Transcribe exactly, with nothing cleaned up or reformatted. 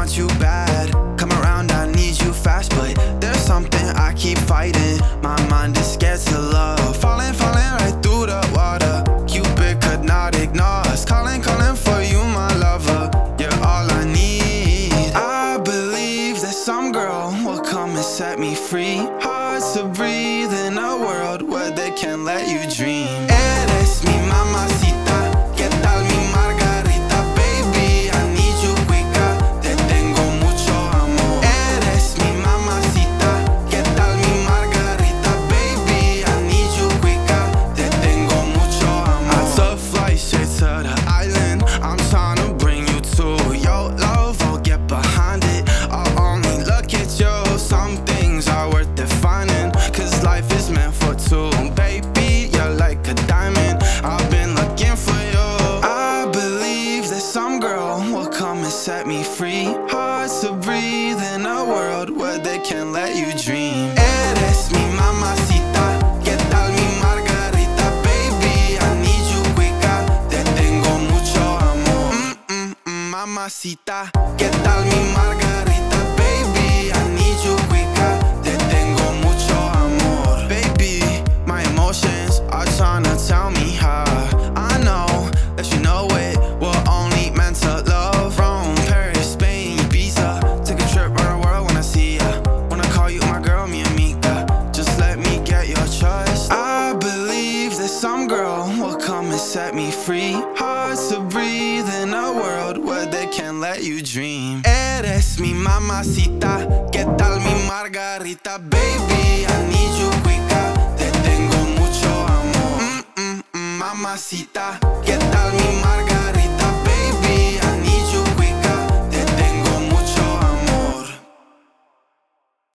want you bad. Come around, I need you fast, but there's something I keep fighting. My mind is scared to love. Falling, falling right through the water. Cupid could not ignore us. Calling, calling for you, my lover. You're all I need. I believe that some girl will come and set me free. Hard to breathe in a world where they can't let you dream. Eres mi mamacita, ¿qué tal mi margarita? Baby, I need you quicker, te tengo mucho amor. Eres mi mamacita, ¿qué tal mi margarita? Baby, I need you quicker, te tengo mucho amor. I took flight straight to the island. I'm trying to bring you to your love. I'll get behind it. I'll only look at you. Some things are worth defining, cause life is meant for two. Baby, you're like a diamond. I've been looking for you. I believe that some girl will come and set me free. Hard to breathe in a world where they can't let you dream. Eres mi mamacita, ¿qué tal mi margarita? Baby, I need you quicker, te tengo mucho amor. Mm, mm, mm, mamacita, ¿qué tal mi margarita? Baby, I need you quicker, te tengo mucho amor. Baby, my emotions are trying to tell me how. I know that you know it, we're only meant to love. Rome, Paris, Spain, Ibiza. Take a trip around the world when I see ya. Wanna call you my girl, mi amiga. Just let me get your trust. I believe that some girl will come and set me free. Hard to breathe in a world where they can't let you dream. Eres mi mamacita, ¿qué tal mi margarita? Baby, I need you quicker, te tengo mucho amor. Mm, mm, mm, mamacita, ¿qué tal mi margarita?